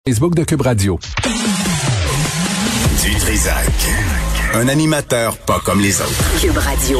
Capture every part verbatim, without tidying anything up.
Facebook de Cube Radio. Du Trisac. Un animateur pas comme les autres. Cube Radio.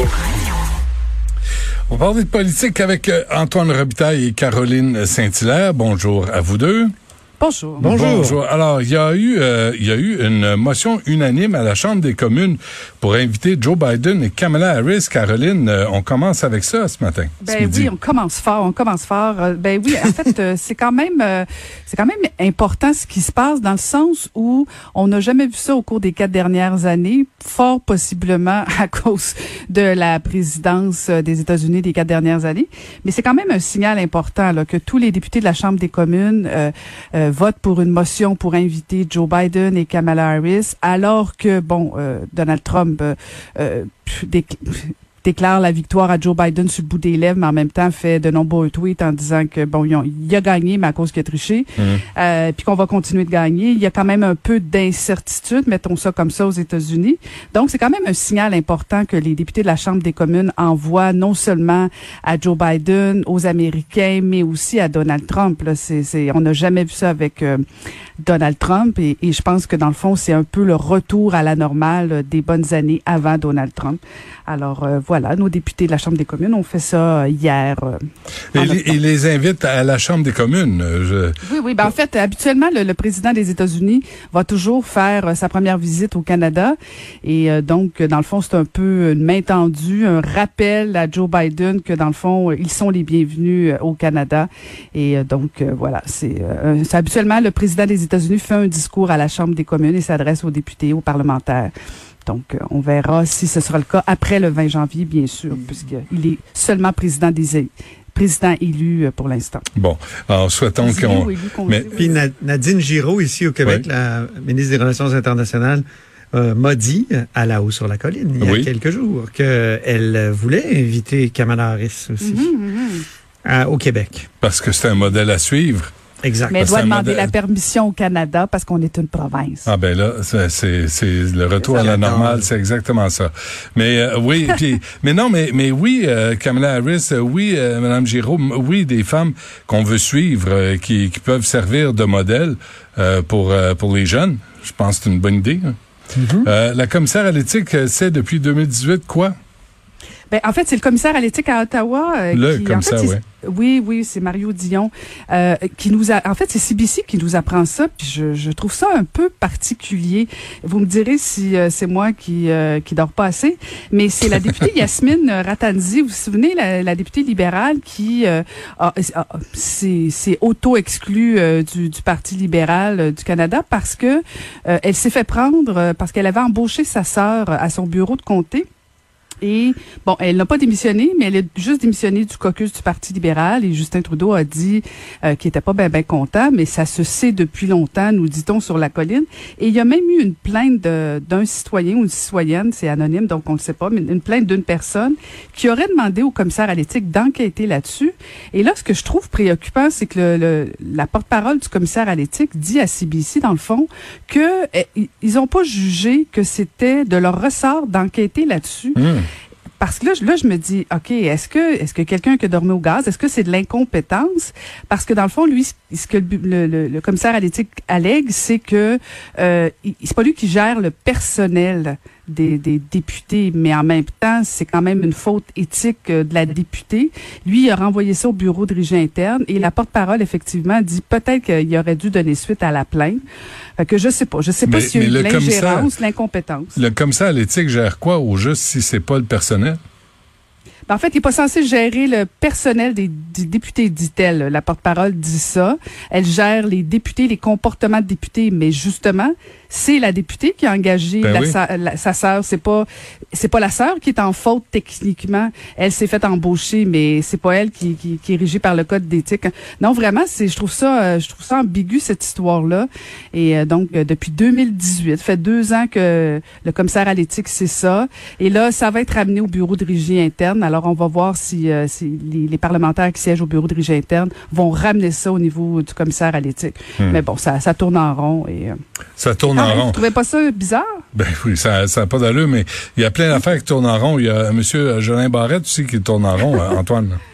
On va parler de politique avec Antoine Robitaille et Caroline Saint-Hilaire. Bonjour à vous deux. Bonjour. Bonjour. Bonjour. Alors, il y a eu, euh, il y a eu une motion unanime à la Chambre des communes pour inviter Joe Biden et Kamala Harris. Caroline, euh, on commence avec ça ce matin. Ben oui, on commence fort, on commence fort. Euh, ben oui, en fait, euh, c'est quand même, euh, c'est quand même important ce qui se passe dans le sens où on n'a jamais vu ça au cours des quatre dernières années, fort possiblement à cause de la présidence des États-Unis des quatre dernières années. Mais c'est quand même un signal important là, que tous les députés de la Chambre des communes euh, euh, vote pour une motion pour inviter Joe Biden et Kamala Harris, alors que, bon, euh, Donald Trump euh, euh, décl- déclare la victoire à Joe Biden sur le bout des lèvres, mais en même temps fait de nombreux tweets en disant que, bon, ils ont, il a gagné, mais à cause qu'il a triché, mmh. euh, puis qu'on va continuer de gagner. Il y a quand même un peu d'incertitude, mettons ça comme ça, aux États-Unis. Donc, c'est quand même un signal important que les députés de la Chambre des communes envoient non seulement à Joe Biden, aux Américains, mais aussi à Donald Trump. Là, c'est, c'est, on n'a jamais vu ça avec euh, Donald Trump, et, et je pense que, dans le fond, c'est un peu le retour à la normale euh, des bonnes années avant Donald Trump. Alors, euh, voilà, nos députés de la Chambre des communes ont fait ça euh, hier. Euh, et les, ils les invitent à la Chambre des communes. Je... Oui, oui. Ben, en fait, habituellement, le, le président des États-Unis va toujours faire euh, sa première visite au Canada. Et euh, donc, dans le fond, c'est un peu une main tendue, un rappel à Joe Biden que, dans le fond, ils sont les bienvenus euh, au Canada. Et euh, donc, euh, voilà, c'est, euh, c'est habituellement, le président des États-Unis fait un discours à la Chambre des communes et s'adresse aux députés, aux parlementaires. Donc, euh, on verra si ce sera le cas après le vingt janvier, bien sûr, mmh. puisqu'il est seulement président des président élu euh, pour l'instant. Bon, alors souhaitons Élu, qu'on... élu, qu'on Mais puis Nadine Giraud, ici au Québec, oui. la ministre des Relations internationales, euh, m'a dit à La Haut sur la Colline, il y a oui. quelques jours, qu'elle voulait inviter Kamala Harris aussi mmh, mmh. À, au Québec. Parce que c'est un modèle à suivre. Exact. Mais elle doit demander modèle... la permission au Canada parce qu'on est une province. Ah ben là, c'est c'est, c'est le retour c'est à la normale, c'est exactement ça. Mais euh, oui, puis mais non, mais mais oui, euh, Kamala Harris, euh, oui, euh, Madame Giraud, oui, des femmes qu'on veut suivre, euh, qui qui peuvent servir de modèle euh, pour euh, pour les jeunes. Je pense que c'est une bonne idée. Hein. Mm-hmm. Euh, la commissaire à l'éthique, c'est depuis deux mille dix-huit quoi? Ben, en fait, c'est le commissaire à l'éthique à Ottawa. Euh, le qui, commissaire, en fait, oui. Oui, oui, c'est Mario Dion euh, qui nous a. En fait, c'est C B C qui nous apprend ça. Puis je, je trouve ça un peu particulier. Vous me direz si euh, c'est moi qui euh, qui dors pas assez, mais c'est la députée Yasmine Ratanzi. Vous vous souvenez, la, la députée libérale qui euh, a, a, s'est, s'est auto-exclue euh, du, du Parti libéral euh, du Canada parce que euh, elle s'est fait prendre euh, parce qu'elle avait embauché sa sœur à son bureau de comté. Et, bon, elle n'a pas démissionné, mais elle a juste démissionné du caucus du Parti libéral et Justin Trudeau a dit euh, qu'il était pas bien ben content, mais ça se sait depuis longtemps, nous dit-on sur la colline. Et il y a même eu une plainte de, d'un citoyen ou une citoyenne, c'est anonyme, donc on le sait pas, mais une plainte d'une personne qui aurait demandé au commissaire à l'éthique d'enquêter là-dessus. Et là, ce que je trouve préoccupant, c'est que le, le, la porte-parole du commissaire à l'éthique dit à C B C, dans le fond, que eh, ils ont pas jugé que c'était de leur ressort d'enquêter là-dessus. Mmh. Parce que là, là, je me dis, OK, est-ce que est-ce que quelqu'un qui a dormi au gaz, est-ce que c'est de l'incompétence? Parce que dans le fond, lui, ce que le, le, le commissaire à l'éthique allègue, c'est que euh, c'est pas lui qui gère le personnel des, des députés, mais en même temps, c'est quand même une faute éthique de la députée. Lui, il a renvoyé ça au bureau dirigé interne et la porte-parole, effectivement, dit peut-être qu'il aurait dû donner suite à la plainte. Fait que je sais pas. Je sais pas s'il y a eu l'ingérence, l'incompétence. Le commissaire à l'éthique gère quoi au juste si c'est pas le personnel? Ben, en fait, il n'est pas censé gérer le personnel des, des députés, dit-elle. La porte-parole dit ça. Elle gère les députés, les comportements de députés, mais justement, c'est la députée qui a engagé ben la, oui. sa, la, sa sœur. C'est pas, c'est pas la sœur qui est en faute techniquement. Elle s'est faite embaucher, mais c'est pas elle qui, qui, qui est régie par le code d'éthique. Non, vraiment, c'est, je trouve ça, euh, je trouve ça ambigu cette histoire-là. Et euh, donc, euh, depuis deux mille dix-huit, fait deux ans que le commissaire à l'éthique c'est ça. Et là, ça va être ramené au bureau de régie interne. Alors, on va voir si, euh, si les, les parlementaires qui siègent au bureau de régie interne vont ramener ça au niveau du commissaire à l'éthique. Hum. Mais bon, ça, ça tourne en rond et. Euh, ça tourne en rond. Vous trouvez pas ça bizarre? Ben oui, ça ça n'a pas d'allure, mais il y a plein d'affaires qui tournent en rond. Il y a M. Jolin Barrette aussi qui tourne en rond, Antoine.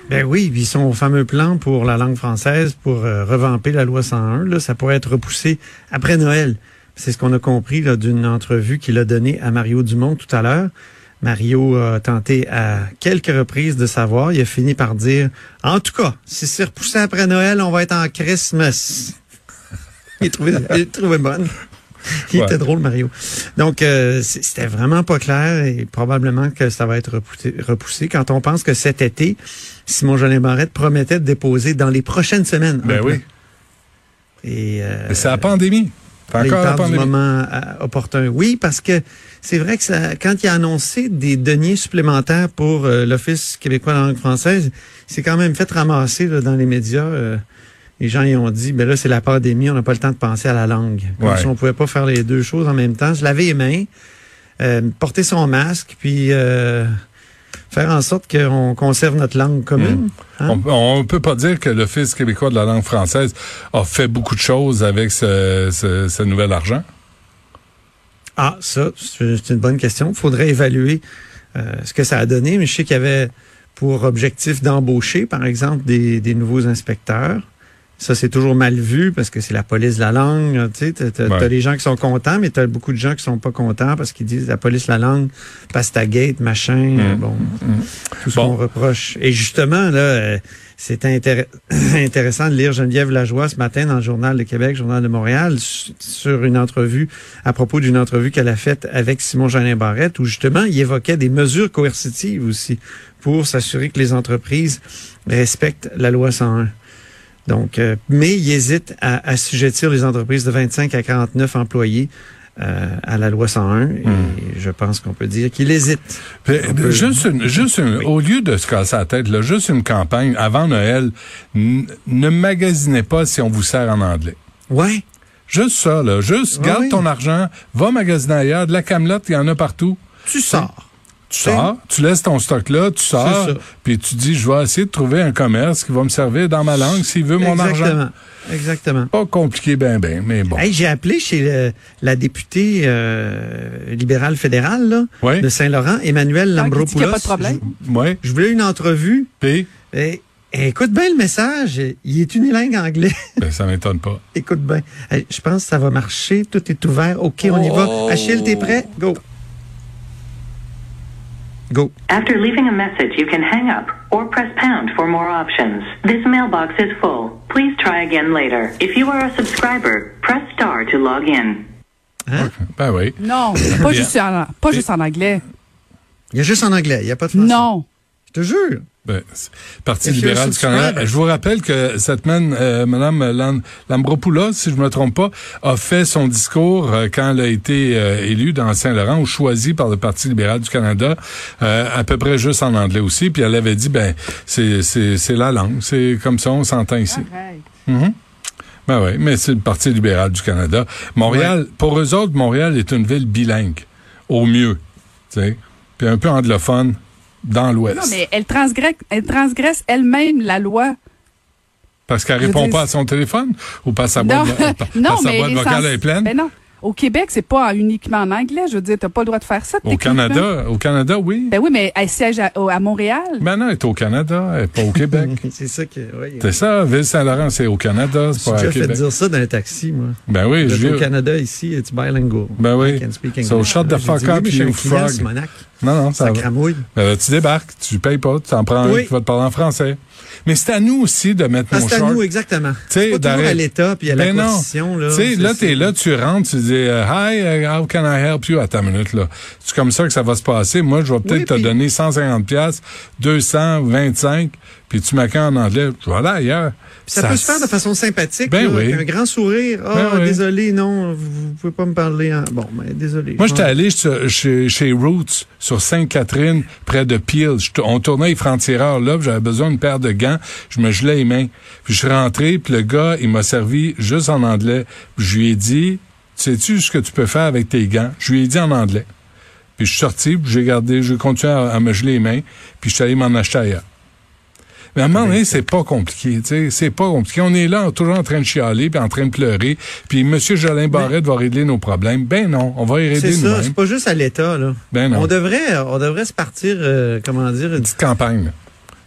Ben oui, puis son fameux plan pour la langue française, pour euh, revamper la loi cent un, là, ça pourrait être repoussé après Noël. C'est ce qu'on a compris là, d'une entrevue qu'il a donnée à Mario Dumont tout à l'heure. Mario a tenté à quelques reprises de savoir. Il a fini par dire, en tout cas, si c'est repoussé après Noël, on va être en Christmas. Il trouvait, il trouvait bonne. Il ouais. était drôle, Mario. Donc, euh, c'était vraiment pas clair et probablement que ça va être repoussé, repoussé quand on pense que cet été, Simon-Jolin Barrette promettait de déposer dans les prochaines semaines. Ben oui. Et euh, c'est la pandémie. Là, il parle du moment euh, opportun. Oui, parce que c'est vrai que ça, quand il a annoncé des deniers supplémentaires pour euh, l'Office québécois de la langue française, c'est quand même fait ramasser là, dans les médias. Euh, les gens y ont dit, ben là, c'est la pandémie, on n'a pas le temps de penser à la langue. Comme ouais. si on pouvait pas faire les deux choses en même temps. Se laver les mains, euh, porter son masque, puis euh, faire en sorte qu'on conserve notre langue commune. Mmh. Hein? On ne peut pas dire que l'Office québécois de la langue française a fait beaucoup de choses avec ce, ce, ce nouvel argent. Ah, ça, c'est une bonne question. Il faudrait évaluer euh, ce que ça a donné, mais je sais qu'il y avait pour objectif d'embaucher, par exemple, des, des nouveaux inspecteurs. Ça, c'est toujours mal vu parce que c'est la police de la langue. Tu sais, t'as, t'as, ouais. t'as des gens qui sont contents, mais t'as beaucoup de gens qui sont pas contents parce qu'ils disent la police de la langue, pastagate, machin, mmh. bon, mmh. tout ce bon. qu'on reproche. Et justement, là, c'est intér- intéressant de lire Geneviève Lajoie ce matin dans le Journal de Québec, Journal de Montréal, sur une entrevue, à propos d'une entrevue qu'elle a faite avec Simon-Jolin Barrette, où justement, il évoquait des mesures coercitives aussi pour s'assurer que les entreprises respectent la loi cent un. Donc, euh, mais il hésite à assujettir les entreprises de vingt-cinq à quarante-neuf employés euh, à la loi cent un. Et mmh. je pense qu'on peut dire qu'il hésite. Puis, peut... Juste, une, juste une, oui. au lieu de se casser la tête, là, juste une campagne avant Noël, n- ne magasinez pas si on vous sert en anglais. Ouais. Juste ça, là. Juste ouais, garde oui. ton argent, va magasiner ailleurs. De la camelote, il y en a partout. Tu sors. Tu sors, tu laisses ton stock là, tu sors, puis tu dis, je vais essayer de trouver un commerce qui va me servir dans ma langue s'il veut mon Exactement. argent. Exactement. Pas compliqué, ben, ben, mais bon. Hey, j'ai appelé chez le, la députée euh, libérale fédérale là, oui. de Saint-Laurent, Emmanuelle Lambropoulos. Il n'y a pas de problème. Je, ouais. je voulais une entrevue. Puis? Et, et écoute bien le message. Il est unilingue anglais. Ben, ça m'étonne pas. Écoute bien. Hey, je pense que ça va marcher. Tout est ouvert. OK, on oh. y va. Achille, t'es prêt? Go. Go. After leaving a message, you can hang up or press pound for more options. This mailbox is full. Please try again later. If you are a subscriber, press star to log in. Hein? Okay. Ben oui. Non, pas, juste en, pas juste en anglais. Il y a juste en anglais, il n'y a pas de français. Non. Je te jure. Ben, Parti libéral du Canada. Je vous rappelle que cette semaine, euh, Mme Lambropoulos, si je me trompe pas, a fait son discours euh, quand elle a été euh, élue dans Saint-Laurent ou choisie par le Parti libéral du Canada, euh, à peu près juste en anglais aussi. Puis elle avait dit, ben, c'est c'est c'est la langue, c'est comme ça, on s'entend ici. Mm-hmm. Ben oui, mais c'est le Parti libéral du Canada. Montréal, ouais. pour eux autres, Montréal est une ville bilingue, au mieux, tu sais, puis un peu anglophone. Dans l'Ouest. Non, mais elle transgresse, elle transgresse elle-même la loi. Parce qu'elle répond dis... pas à son téléphone? Ou parce que sa boîte, non, par, non, sa boîte vocale sens... est pleine? Ben non. Au Québec, c'est pas uniquement en anglais. Je veux dire, t'as pas le droit de faire ça. Au Canada, au Canada, oui. Ben oui, mais elle siège à, à Montréal. Ben non, elle est au Canada, elle est pas au Québec. c'est ça que, oui. C'est ça, Ville-Saint-Laurent, c'est au Canada, c'est pas au Québec. J'ai fait dire ça dans le taxi, moi. Ben oui, je Au Canada, ici, it's bilingual. Ben oui. So shut the fuck up, you frog. Non, non, ça, ça va. Cramouille. Ben, tu débarques, tu payes pas, tu t'en prends oui. un qui va te parler en français. Mais c'est à nous aussi de mettre ah, nos shorts. C'est à nous, exactement. C'est pas toujours à l'État puis à la ben Constitution. Tu sais, là, t'es là, tu rentres, tu dis uh, « Hi, how can I help you? » Attends une minute, là. C'est comme ça que ça va se passer. Moi, je vais peut-être oui, te puis... donner cent cinquante piastres, deux cent vingt-cinq, puis tu m'accueilles en anglais. Je vais aller ailleurs. Ça, ça peut se faire de façon sympathique, ben là, oui. avec un grand sourire. Ah, oh, ben désolé, oui. non, vous pouvez pas me parler. En... Bon, ben désolé. Moi, j'étais allé chez, chez Roots, sur Sainte-Catherine, près de Peel. On tournait les francs-tireurs là, j'avais besoin d'une paire de gants. Je me gelais les mains. Puis je suis rentré, puis le gars, il m'a servi juste en anglais. Puis je lui ai dit, sais-tu ce que tu peux faire avec tes gants? Je lui ai dit en anglais. Puis je suis sorti, puis j'ai gardé, j'ai continué à, à me geler les mains, puis je suis allé m'en acheter ailleurs. Mais à un moment donné, c'est pas compliqué, tu sais, c'est pas compliqué. On est là, toujours en train de chialer, puis en train de pleurer, puis M. Jolin Barrette va régler nos problèmes. Ben non, on va y régler nous-mêmes. C'est ça, c'est pas juste à l'État, là. Ben non. On devrait, on devrait se partir, euh, comment dire... Une petite campagne, là.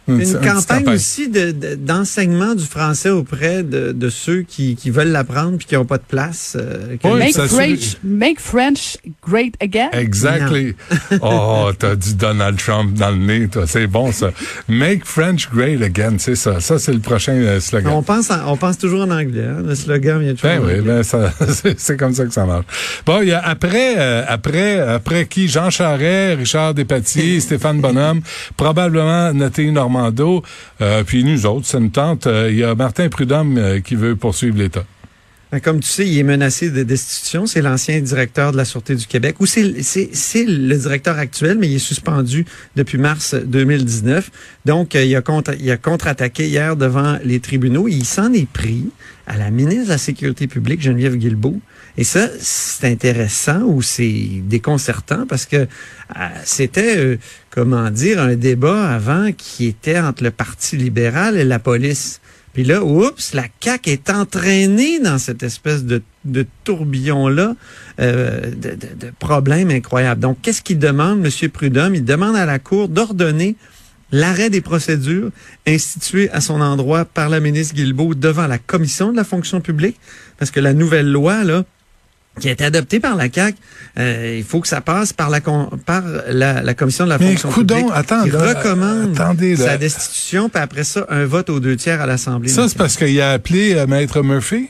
Une, une campagne aussi de, de, d'enseignement du français auprès de, de ceux qui, qui veulent l'apprendre puis qui n'ont pas de place. Euh, oui, make, French, make French great again. Exactly. Oh, t'as du Donald Trump dans le nez, toi. C'est bon, ça. Make French great again, c'est ça. Ça, c'est le prochain euh, slogan. On pense, en, on pense toujours en anglais. Hein? Le slogan vient toujours ben en oui, anglais. Ben ça, c'est, c'est comme ça que ça marche. Bon, il y a après, euh, après, après qui? Jean Charest, Richard Despatie, Stéphane Bonhomme, probablement Nathalie Normando. Euh, puis nous autres, ça nous tente. Il euh, y a Martin Prudhomme euh, qui veut poursuivre l'État. Comme tu sais, il est menacé de destitution. C'est l'ancien directeur de la Sûreté du Québec. Ou c'est, c'est, c'est le directeur actuel, mais il est suspendu depuis mars deux mille dix-neuf. Donc, il a, contre, il a contre-attaqué hier devant les tribunaux. Il s'en est pris à la ministre de la Sécurité publique, Geneviève Guilbeault. Et ça, c'est intéressant ou c'est déconcertant parce que euh, c'était, euh, comment dire, un débat avant qui était entre le Parti libéral et la police. Puis là, oups, la C A Q est entraînée dans cette espèce de, de tourbillon-là euh, de, de, de problèmes incroyables. Donc, qu'est-ce qu'il demande, M. Prudhomme? Il demande à la Cour d'ordonner l'arrêt des procédures instituées à son endroit par la ministre Guilbeault devant la Commission de la fonction publique, parce que la nouvelle loi, là, qui a été adoptée par la C A Q, euh, il faut que ça passe par la par la, la Commission de la fonction Mais coudonc, publique attends, qui là, recommande attendez, là. sa destitution, puis après ça, un vote aux deux tiers à l'Assemblée Ça, nationale. c'est parce qu'il a appelé euh, Maître Murphy?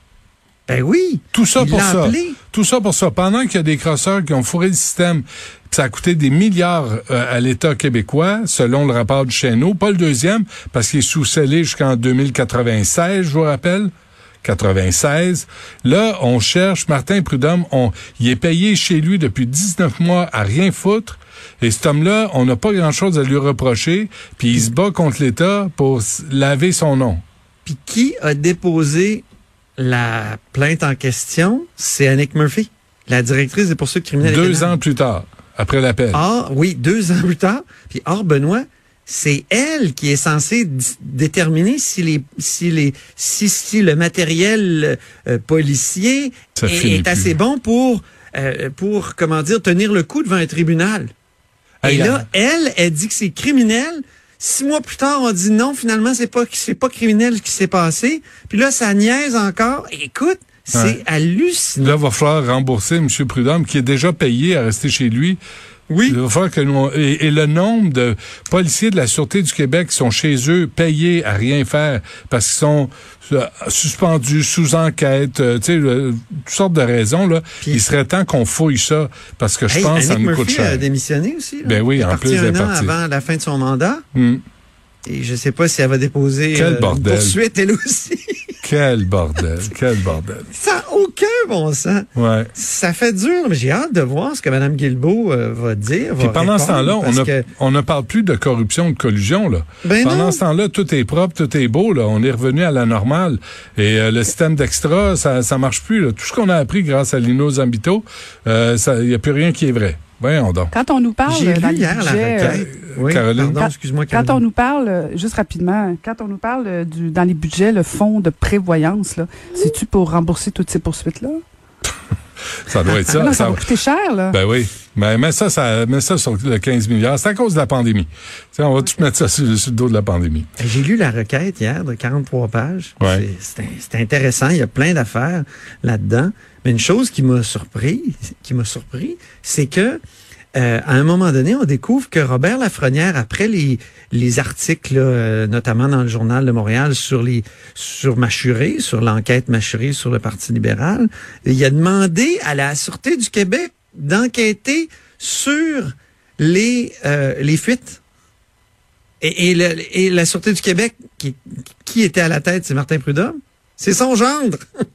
Ben oui. Tout ça il pour l'a ça. appelé. Tout ça pour ça. Pendant qu'il y a des crosseurs qui ont fourré le système, ça a coûté des milliards euh, à l'État québécois, selon le rapport du Chesneau. Pas le deuxième, parce qu'il est sous-scellé jusqu'en deux mille quatre-vingt-seize, je vous rappelle. quatre-vingt-seize. Là, on cherche Martin Prudhomme. On, il est payé chez lui depuis dix-neuf mois à rien foutre. Et cet homme-là, on n'a pas grand-chose à lui reprocher. Puis il se bat contre l'État pour laver son nom. Puis qui a déposé la plainte en question? C'est Annick Murphy, la directrice des poursuites criminelles. Deux ans plus tard, après l'appel. Ah, oui, deux ans plus tard. Puis, or, Benoît, c'est elle qui est censée d- déterminer si les si les si si le matériel euh, policier Ça est, finit est plus. assez bon pour euh, pour comment dire tenir le coup devant un tribunal. Et Hey, là, hein. elle, elle dit que c'est criminel. Six mois plus tard, on dit non, finalement, c'est pas c'est pas criminel ce qui s'est passé. Puis là, ça niaise encore. Écoute, c'est Ouais. hallucinant. Là, il va falloir rembourser M. Prudhomme, qui est déjà payé à rester chez lui. Oui. Il va falloir que nous, et, et le nombre de policiers de la Sûreté du Québec qui sont chez eux payés à rien faire parce qu'ils sont euh, suspendus, sous enquête, euh, tu sais, euh, toutes sortes de raisons, là. Puis- Il serait temps qu'on fouille ça parce que je Hey, pense que ça Annick nous coûte Murphy cher. a démissionné aussi. Là. Ben oui, Elle est en partie plus, elle est un an partie. avant la fin de son mandat. Hmm. Et je sais pas si elle va déposer Quel euh, bordel. une poursuite, elle aussi. Quel bordel, quel bordel. Ça n'a aucun bon sens. Ouais. Ça fait dur, mais j'ai hâte de voir ce que Mme Guilbeault euh, va dire. Puis va pendant ce répondre, temps-là, on parce ne que- on ne parle plus de corruption, de collusion, là. Ben pendant non. ce temps-là, tout est propre, tout est beau, là. On est revenu à la normale. Et euh, le système d'extra, ça ça marche plus, là. Tout ce qu'on a appris grâce à Lino Zambito, euh, il n'y a plus rien qui est vrai. Voyons donc. Quand on nous parle J'ai dans lu le hier la budget, euh, requête. Oui, Caroline. pardon, excuse-moi, quand Caroline. on nous parle, euh, juste rapidement, quand on nous parle euh, du, dans les budgets, le fonds de prévoyance, là, c'est-tu pour rembourser toutes ces poursuites-là? Ça doit être Ah ça. non, ça ça va coûter cher, là. Ben oui. Mais, mais ça, ça, mais ça sur le quinze milliards. C'est à cause de la pandémie. T'sais, on va tout mettre ça sur, sur le dos de la pandémie. J'ai lu la requête hier de quarante-trois pages. Ouais. C'est, c'est, c'est intéressant. Il y a plein d'affaires là-dedans. Mais une chose qui m'a surpris, qui m'a surpris, c'est que Euh, à un moment donné, on découvre que Robert Lafrenière, après les, les articles, là, euh, notamment dans le Journal de Montréal, sur les sur Machuré, sur l'enquête Machuré sur le Parti libéral, il a demandé à la Sûreté du Québec d'enquêter sur les euh, les fuites. Et, et, le, et la Sûreté du Québec, qui, qui était à la tête, c'est Martin Prudhomme. C'est son gendre.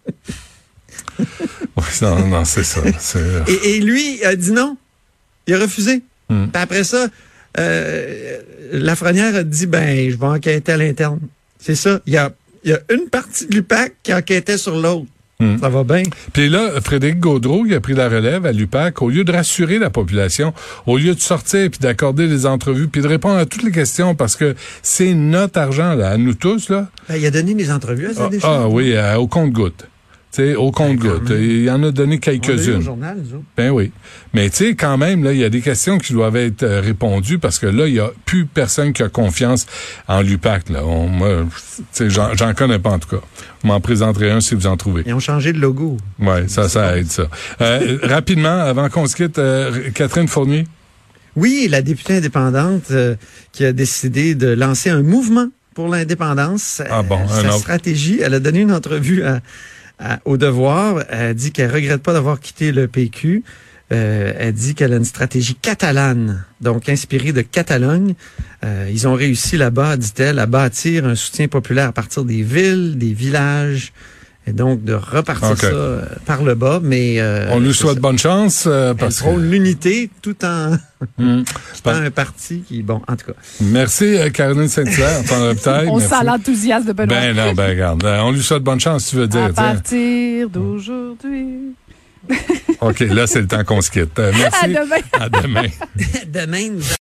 Oui, non, non, c'est ça. C'est... Et, et lui a dit non. Il a refusé. Mm. Puis après ça, euh, Lafrenière a dit, ben, je vais enquêter à l'interne. C'est ça. Il y a, il y a une partie de l'U P A C qui enquêtait sur l'autre. Mm. Ça va bien. Puis là, Frédéric Gaudreau, qui a pris la relève à l'U P A C, au lieu de rassurer la population, au lieu de sortir puis d'accorder des entrevues, puis de répondre à toutes les questions, parce que c'est notre argent, là, à nous tous, là. Ben, il a donné des entrevues à sa Ah, décharge. ah oui, à- au compte-gouttes. sais, au compte-gouttes. Il en a donné quelques-unes. On l'a eu au journal, nous autres. Ben oui. Mais tu sais, quand même, là, il y a des questions qui doivent être euh, répondues parce que là, il y a plus personne qui a confiance en l'U P A C, là. On, moi, tu sais, j'en, j'en connais pas, en tout cas. Vous m'en présenterez un si vous en trouvez. Ils ont changé de logo. Ouais, ça, ça aide, ça. Euh, rapidement, avant qu'on se quitte, euh, Catherine Fournier. Oui, la députée indépendante euh, qui a décidé de lancer un mouvement pour l'indépendance. Ah bon, euh, un sa autre. stratégie, elle a donné une entrevue à, à, au Devoir. Elle dit qu'elle regrette pas d'avoir quitté le P Q. Euh, elle dit qu'elle a une stratégie catalane, donc inspirée de Catalogne. Euh, ils ont réussi là-bas, dit-elle, à bâtir un soutien populaire à partir des villes, des villages, et donc de repartir okay. ça euh, par le bas. Mais euh, on lui souhaite bonne chance. Euh, parce elle prône que... l'unité tout en mmh. pas un parti qui, bon, en tout cas. Merci, euh, Caroline Saint-Hilaire. On sent l'enthousiasme de Benoît. Ben non, ben regarde. On lui souhaite bonne chance, tu veux dire. À partir d'aujourd'hui. OK, là, c'est le temps qu'on se quitte. Euh, merci. À demain. À demain. Demain, nous